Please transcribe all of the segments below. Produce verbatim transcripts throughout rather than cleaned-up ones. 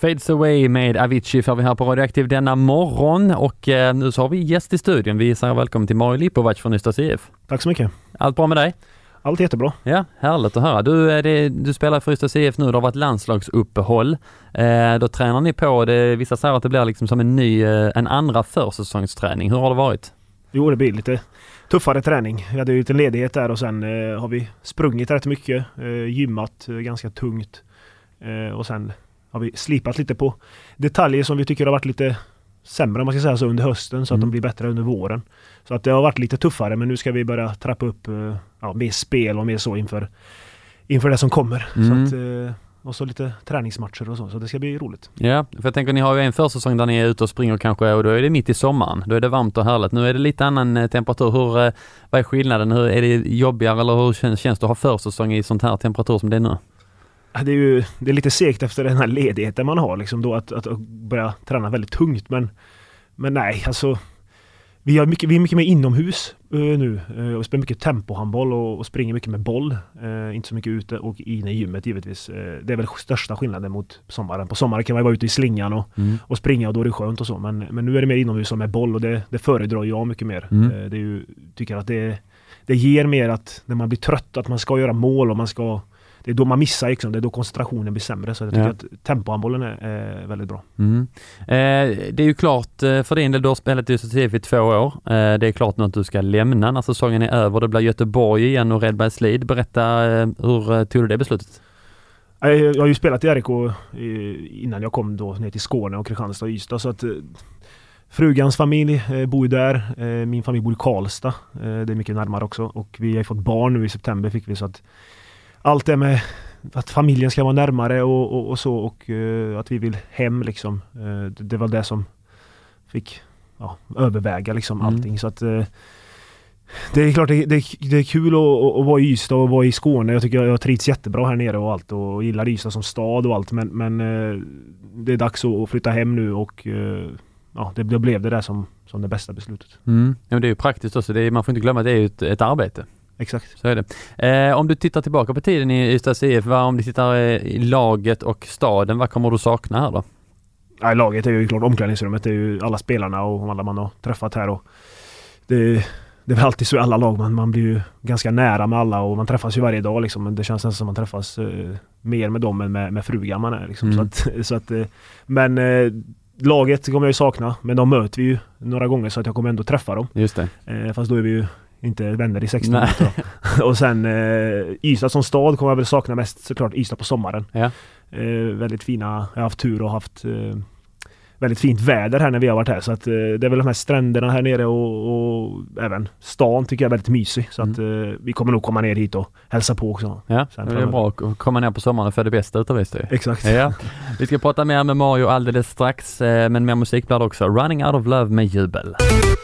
Fades Away med Avicii får vi här på Radioaktiv denna morgon och eh, nu så har vi gäst i studion. Vi säger välkommen till Mario Lipovac från Ystads I F. Tack så mycket. Allt bra med dig? Allt jättebra. Ja, härligt att höra. Du, är det, du spelar för Ystads I F nu, det har varit landslagsuppehåll. Eh, då tränar ni på, det, vissa säger att det blir liksom som en ny, eh, en andra försäsongsträning. Hur har det varit? Jo, det blir lite tuffare träning. Vi hade ju lite ledighet där och sen eh, har vi sprungit rätt mycket, eh, gymmat eh, ganska tungt eh, och sen har vi slipat lite på detaljer som vi tycker har varit lite sämre om man ska säga så under hösten så att mm. de blir bättre under våren. Så att det har varit lite tuffare, men nu ska vi börja trappa upp eh, ja, mer spel och mer så inför, inför det som kommer. Mm. Så att, eh, och så lite träningsmatcher och så, så det ska bli roligt. Ja, för jag tänker ni har ju en försäsong där ni är ute och springer kanske och då är det mitt i sommaren. Då är det varmt och härligt. Nu är det lite annan temperatur. Hur, vad är skillnaden? Hur, är det jobbigare eller hur känns, känns det att ha försäsong i sånt här temperatur som det är nu? Det är ju det är lite segt efter den här ledigheten man har liksom då att, att börja träna väldigt tungt, men, men nej, alltså vi, har mycket, vi är mycket mer inomhus uh, nu uh, och spelar mycket tempohandboll och, och springer mycket med boll, uh, inte så mycket ute och inne i gymmet givetvis. Uh, det är väl största skillnaden mot sommaren. På sommaren kan man vara ute i slingan och, mm. och springa och då är det skönt och så, men, men nu är det mer inomhus och med boll och det, det föredrar jag mycket mer. Mm. Uh, det är ju, tycker att det, det ger mer att när man blir trött att man ska göra mål och man ska. Det är då man missar, liksom. Det är då koncentrationen blir sämre. Så jag tycker ja. att tempohandbollen är, är väldigt bra. Mm. Eh, det är ju klart för din del, du har spelat i Ystads I F i två år. Eh, det är klart nu att du ska lämna när säsongen är över. Det blir Göteborg igen och Redbergslid. Berätta, eh, hur tog du det beslutet? Jag, jag har ju spelat i R I K innan jag kom då ner till Skåne och Kristianstad och Ystad. Så att frugans familj eh, bor ju där. Eh, min familj bor i Karlstad. Eh, det är mycket närmare också. Och vi har fått barn nu i september fick vi, så att allt det med att familjen ska vara närmare och, och, och så och uh, att vi vill hem liksom. Uh, det, det var det som fick ja, överväga liksom mm. allting. Så att uh, det är klart det, det, det är kul att, att vara i Ystad och vara i Skåne. Jag tycker jag, jag trivs jättebra här nere och allt och gillar Ystad som stad och allt. Men, men uh, det är dags att flytta hem nu och uh, ja, det, det blev det där som, som det bästa beslutet. Mm. Ja, det är ju praktiskt också. Det är, man får inte glömma att det är ett, ett arbete. Exakt. Så är det. Eh, om du tittar tillbaka på tiden i Ystads I F, vad, om du tittar i laget och staden, vad kommer du sakna här då? Ja, laget är ju klart omklädningsrummet, det är ju alla spelarna och alla man har träffat här och det, det är väl alltid så i alla lag, man, man blir ju ganska nära med alla och man träffas ju varje dag liksom, men det känns nästan som man träffas eh, mer med dem än med, med frugan man är liksom. Mm. Så att, så att, eh, men eh, laget kommer jag ju sakna, men de möter vi ju några gånger så att jag kommer ändå träffa dem. Just det. Eh, fast då är vi ju inte vänner i sexton minuter. Och sen eh, Ystad som stad kommer jag väl sakna mest såklart Ystad på sommaren. Ja. Eh, väldigt fina, jag har haft tur och haft eh, väldigt fint väder här när vi har varit här. Så att eh, det är väl de här stränderna här nere och, och även stan tycker jag är väldigt mysig. Så mm. att eh, vi kommer nog komma ner hit och hälsa på också. Ja, sen det är bra att komma ner på sommaren för det bästa utav det. Exakt. Ja. Vi ska prata mer med Mario alldeles strax, eh, men mer musik blir det också. Running Out of Love med Jubel.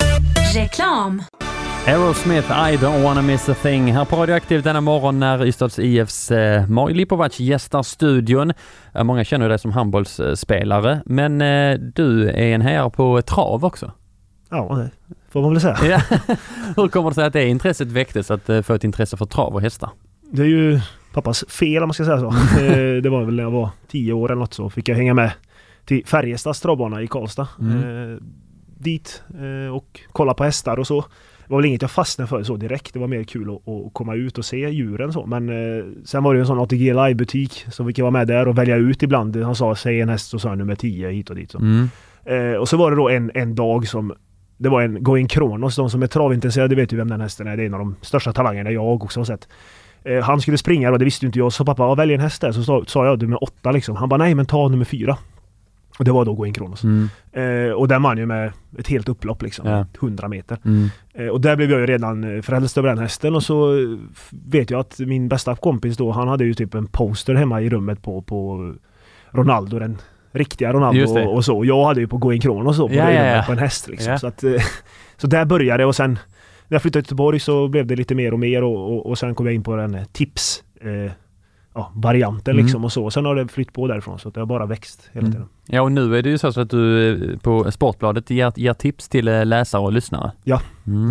Reklam. Aerosmith, I don't wanna miss a thing. Här på Radioaktiv denna morgon när Ystads I Fs eh, Mario Lipovac gästar studion. Eh, många känner dig som handbollsspelare, men eh, du är en herre på trav också. Ja, det får man väl säga. Ja. Hur kommer det sig att det intresset väcktes, att eh, få ett intresse för trav och hästar? Det är ju pappas fel om man ska säga så. det, det var väl när jag var tio år eller något så fick jag hänga med till Färjestads travbana i Karlstad. Mm. Eh, dit eh, och kolla på hästar och så. Det var väl inget jag fastnade för så direkt. Det var mer kul att, att komma ut och se djuren så. Men eh, sen var det ju en sån A T G Live-butik som vi kan vara med där och välja ut ibland. Han sa, säg en häst och så nummer tio hit och dit. Så. Mm. Eh, och så var det då en, en dag som det var en Going Kronos. De som är travintresserade vet ju vem den hästen är. Det är en av de största talangerna jag också har sett. Eh, han skulle springa och det visste inte jag. Så pappa, välj en häst där. Så sa, sa jag, du med åtta liksom. Han bara, nej men ta nummer fyra. Och det var då Going Kronos. Mm. Eh, och där man ju med ett helt upplopp liksom, ja. hundra meter. Mm. Eh, och där blev jag ju redan frälst över den hästen och så vet jag att min bästa kompis då, han hade ju typ en poster hemma i rummet på, på Ronaldo, den riktiga Ronaldo och, och så. Jag hade ju på Going Kronos så, på, ja, ja, ja. på en häst liksom. Ja. Så, att, eh, så där började det och sen när jag flyttade till Göteborg så blev det lite mer och mer och, och, och sen kom jag in på den tips eh, Ja, varianten mm. liksom och så. Sen har det flytt på därifrån så att det har bara växt hela tiden. Mm. Ja, och nu är det ju så att du på Sportbladet ger, ger tips till läsare och lyssnare. Ja, mm. det gör.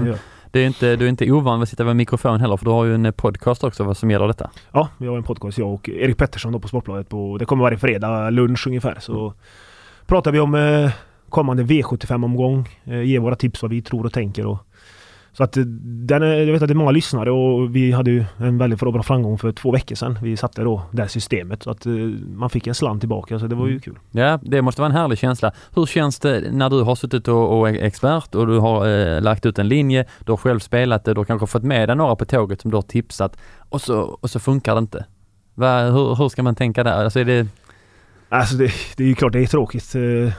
Det är inte, du är inte ovan att sitta vid en mikrofon heller, för du har ju en podcast också vad som gäller detta. Ja, vi har en podcast, jag och Erik Pettersson då på Sportbladet. På, det kommer varje fredag lunch ungefär. Så mm. pratar vi om eh, kommande V sjuttiofem-omgång. Eh, ger våra tips vad vi tror och tänker. Och, så att den är, jag vet att det är många lyssnare och vi hade ju en väldigt bra framgång för två veckor sedan. Vi satte då det här systemet så att eh, man fick en slant tillbaka, så det var ju kul. Ja, det måste vara en härlig känsla. Hur känns det när du har suttit och, och är expert och du har eh, lagt ut en linje, du har själv spelat det, du har kanske fått med dig några på tåget som du har tipsat och så, och så funkar det inte? Va, hur, hur ska man tänka där? Alltså är det... Alltså det, det är ju klart det är tråkigt.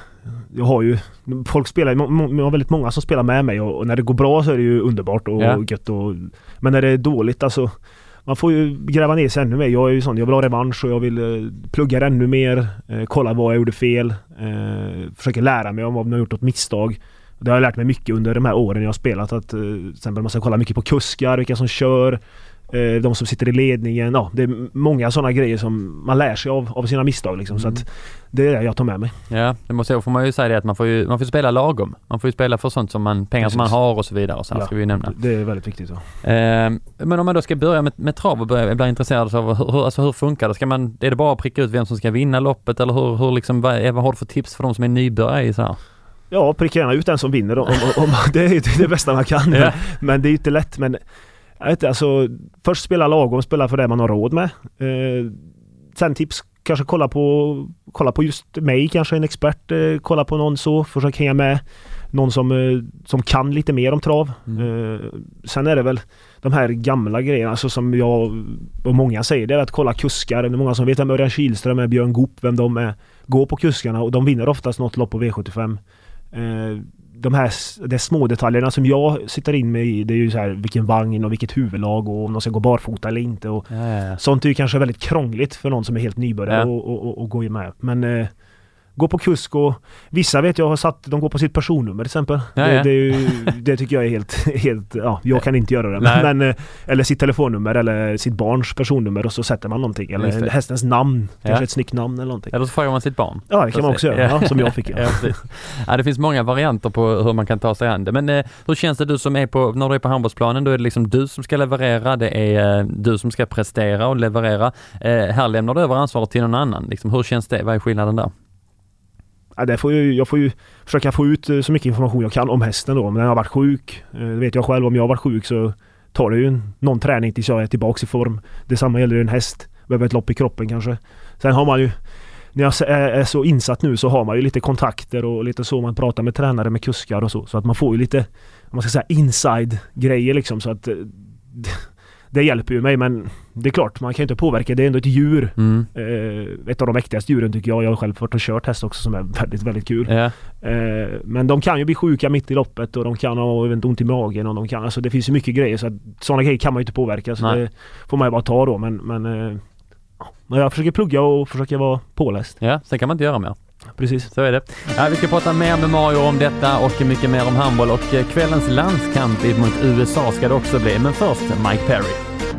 Jag har ju folk spelar, jag har väldigt många som spelar med mig och, och när det går bra så är det ju underbart och ja. gött och, men när det är dåligt alltså man får ju gräva ner sig ännu mer. Jag är ju sån, jag vill ha revansch och jag vill eh, plugga ännu mer, eh, kolla vad jag gjorde fel, eh, försöka lära mig om vad jag har gjort något misstag. Det har jag lärt mig mycket under de här åren jag har spelat, att eh, till exempel man ska kolla mycket på kuskar, vilka som kör, de som sitter i ledningen, ja, det är många sådana grejer som man lär sig av, av sina misstag liksom, mm. så att det är det jag tar med mig. Ja, det måste jag, får man ju säga det att man får ju, man får spela lagom. Man får ju spela för sånt som man, pengar Precis. som man har och så vidare, så här ja, ska vi nämna. Det är väldigt viktigt. Ja. Eh, men om man då ska börja med, med trav och börja, bli intresserad av hur, alltså hur funkar det? Ska man, är det bara att pricka ut vem som ska vinna loppet eller hur, hur liksom, vad, vad har du för tips för de som är nybörjare i så här? Ja, pricka gärna ut den som vinner. Om, om, om, det är det bästa man kan, ja. men, men det är ju inte lätt, men jag vet inte, alltså, först spela lagom, spela för det man har råd med. Eh, sen tips, kanske kolla på kolla på just mig, kanske en expert, eh, kolla på någon så, försök hänga med någon som, eh, som kan lite mer om trav. Mm. Eh, sen är det väl de här gamla grejerna, alltså, som jag och många säger, det är att kolla kuskar. Det är många som vet vem Örjan Kihlström är, Björn Goop, vem de är. Gå på kuskarna och de vinner oftast något lopp på V sjuttiofem. Eh, de här de små detaljerna som jag sitter in med i, det är ju så här vilken vagn och vilket huvudlag och om de ska gå barfota eller inte och ja, ja, ja. sånt är ju kanske väldigt krångligt för någon som är helt nybörjare ja. och, och, och, och gå med. Men eh, gå på kusk och vissa vet jag har satt, de går på sitt personnummer till exempel. Ja, det, ja. Det, är ju, det tycker jag är helt, helt ja, jag kan inte göra det. Nej. Men, eller sitt telefonnummer eller sitt barns personnummer och så sätter man någonting. Eller hästens namn, kanske ja. ett snyggt namn eller någonting. Eller så frågar man sitt barn. Ja, det kan man också göra, ja. Ja, som jag fick. Ja. Ja, ja, det finns många varianter på hur man kan ta sig an det. Men eh, hur känns det du som är på, när du är på handbollsplanen, då är det liksom du som ska leverera, det är eh, du som ska prestera och leverera. Eh, här lämnar du över ansvaret till någon annan. Liksom, hur känns det? Vad är skillnaden där? Ja, det får ju, jag får ju försöka få ut så mycket information jag kan om hästen då. Men när jag har varit sjuk, det vet jag själv, om jag har varit sjuk så tar det ju någon träning tills jag är tillbaka i form. Detsamma gäller en häst, behöver ett lopp i kroppen kanske. Sen har man ju, när jag är så insatt nu så har man ju lite kontakter och lite så, man pratar med tränare, med kuskar och så. Så att man får ju lite, om man ska säga, inside-grejer liksom, så att det hjälper ju mig, men det är klart, man kan ju inte påverka, det är ändå ett djur. Mm. Eh, ett av de mäktigaste djuren tycker jag. Jag har själv varit och kört häst också som är väldigt, väldigt kul. Ja. Eh, men de kan ju bli sjuka mitt i loppet och de kan ha ont i magen och de kan, alltså det finns ju mycket grejer, så att sådana grejer kan man ju inte påverka, så Nej. det får man ju bara ta då, men, men eh, jag försöker plugga och försöker vara påläst. Ja, sen kan man inte göra mer. Precis. Så är det. Ja, vi ska prata mer med Mario om detta och mycket mer om handboll, och kvällens landskamp mot U S A ska det också bli. Men först Mike Perry.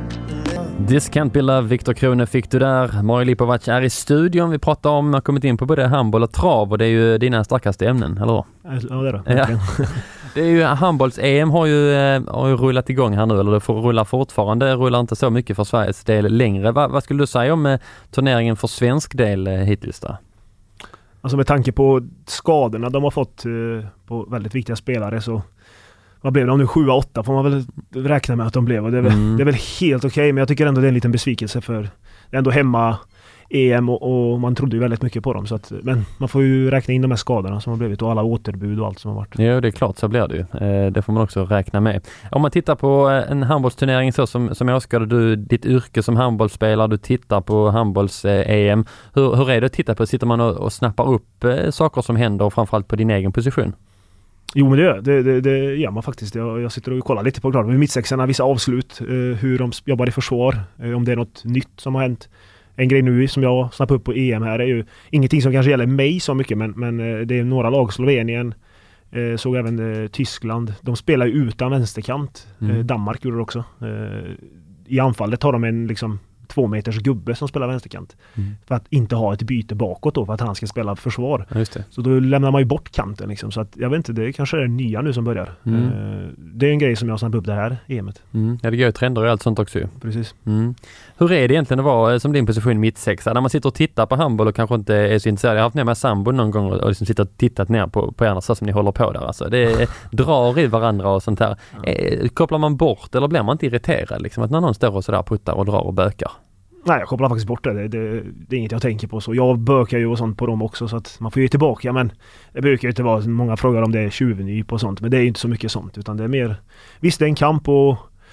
This can't be love, Viktor Krone fick du där. Mario Lipovac är i studion. Vi pratar om, har kommit in på både handboll och trav, och det är ju dina starkaste ämnen, eller hur? Ja, det är det. Ja. Det är ju handbolls-E M har ju, har ju rullat igång här nu, eller det får rulla fortfarande. Rullar inte så mycket för Sveriges del längre. Va, vad skulle du säga om turneringen för svensk del hittills då? Alltså med tanke på skadorna de har fått eh, på väldigt viktiga spelare, så vad blev de nu? sju åtta får man väl räkna med att de blev. Och det, är väl, mm. det är väl helt okej, okay, men jag tycker ändå det är en liten besvikelse, för det är ändå hemma E M och, och man trodde ju väldigt mycket på dem. Så att, men man får ju räkna in de här skadorna som har blivit och alla återbud och allt som har varit. Ja, det är klart, så blir det ju. Eh, det får man också räkna med. Om man tittar på en handbollsturnering så som, som jag önskade, du, ditt yrke som handbollsspelare, du tittar på handbolls-E M. Hur, hur är det att titta på? Sitter man och, och snappar upp eh, saker som händer, och framförallt på din egen position? Jo, men det, det, det, det gör man faktiskt. Jag, jag sitter och kollar lite på klart med mittsexarna, vissa avslut, eh, hur de jobbar i försvar, eh, om det är något nytt som har hänt. En grej nu som jag snappar upp på E M här är ju ingenting som kanske gäller mig så mycket, men, men eh, det är några lag, Slovenien, eh, såg även eh, Tyskland. De spelar ju utan vänsterkant. Mm. Eh, Danmark gjorde det också. Eh, I anfallet har de en liksom två meters gubbe som spelar vänsterkant. Mm. För att inte ha ett byte bakåt då, för att han ska spela försvar. Just det. Så då lämnar man ju bort kanten liksom. Så att, jag vet inte, det kanske är det nya nu som börjar. Mm. Uh, det är en grej som jag har snabbt upp det här E M:et. Mm. Ja, det går ju trender och allt sånt också ju. Precis. Mm. Hur är det egentligen att vara som din position mittsexa? När man sitter och tittar på handboll och kanske inte är så intresserad. Jag har haft ner med sambo någon gång och liksom sitter och tittat ner på, på er så som ni håller på där. Alltså. Det drar i varandra och sånt här. Ja. Eh, kopplar man bort eller blir man inte irriterad liksom, att när någon står och sådär puttar och drar och bökar? Nej, jag kopplar faktiskt bort det. Det, det. det är inget jag tänker på. Så jag bökar ju och sånt på dem också, så att man får ju tillbaka, men det brukar ju inte vara, många frågar om det är tjuvnyp och sånt, men det är ju inte så mycket sånt, utan det är mer, visst det är en kamp och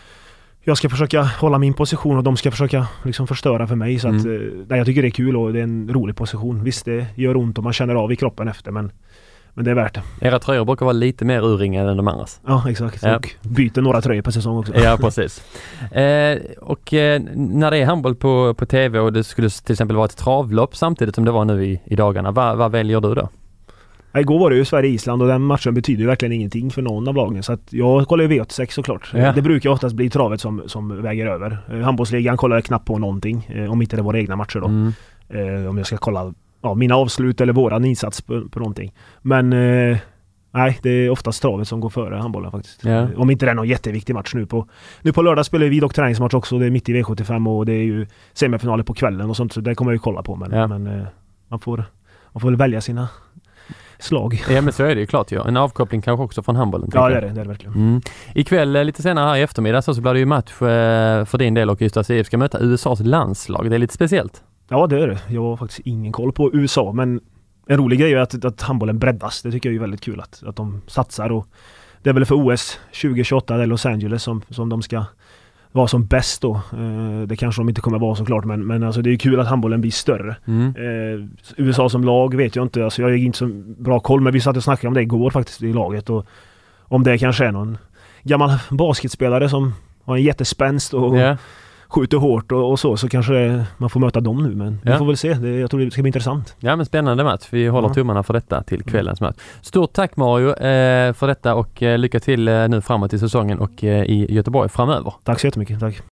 jag ska försöka hålla min position och de ska försöka liksom förstöra för mig, så att mm. nej, jag tycker det är kul och det är en rolig position. Visst, det gör ont och man känner av i kroppen efter, men Men det är värt det. Era tröjor brukar vara lite mer urringade än de andras. Ja, exakt. Ja. Och byter några tröjor per säsong också. Ja, precis. Eh, och eh, när det är handboll på, på tv och det skulle till exempel vara ett travlopp samtidigt som det var nu i, i dagarna, vad, vad väljer du då? Igår var det ju Sverige-Island och den matchen betyder ju verkligen ingenting för någon av lagen. Så att jag kollar ju V åttiosex såklart. Ja. Det brukar oftast bli travet som, som väger över. Eh, handbollsligan kollar jag knappt på någonting. Eh, om inte det var egna matcher då. Mm. Eh, om jag ska kolla ja, mina avslut eller våran insats på, på någonting. Men eh, nej, det är oftast travet som går före handbollen faktiskt. Ja. Om inte det är någon jätteviktig match nu på. Nu på lördag spelar vi dock träningsmatch också. Det är mitt i V sjuttiofem och det är ju semifinaler på kvällen och sånt. Så det kommer jag ju kolla på. Men, ja. men eh, man, får, man får väl välja sina slag. Ja, men så är det ju klart. Ja. En avkoppling kanske också från handbollen. Ja, det är det, det är det verkligen. Mm. Ikväll, lite senare här i eftermiddag, så, så blir det ju match eh, för din del och Ystad I F ska möta U S A:s landslag. Det är lite speciellt. Ja, det är det. Jag har faktiskt ingen koll på U S A, men en rolig grej är att, att handbollen breddas. Det tycker jag är väldigt kul att, att de satsar. Och det är väl för O S tjugo tjugoåtta i Los Angeles som, som de ska vara som bäst då. Eh, det kanske de inte kommer vara såklart, men, men alltså det är kul att handbollen blir större. Mm. Eh, U S A som lag vet jag inte. Alltså jag har inte så bra koll, men vi satt och snackade om det igår faktiskt i laget. Och om det kanske är någon gammal basketspelare som har en jättespänst och yeah. skjuter hårt och, och så, så kanske man får möta dem nu, men ja. vi får väl se. Det, jag tror det ska bli intressant. Ja, men spännande match. Vi håller ja. tummarna för detta till kvällens match. Stort tack Mario eh, för detta och eh, lycka till eh, nu framåt i säsongen och eh, i Göteborg framöver. Tack så jättemycket. Tack.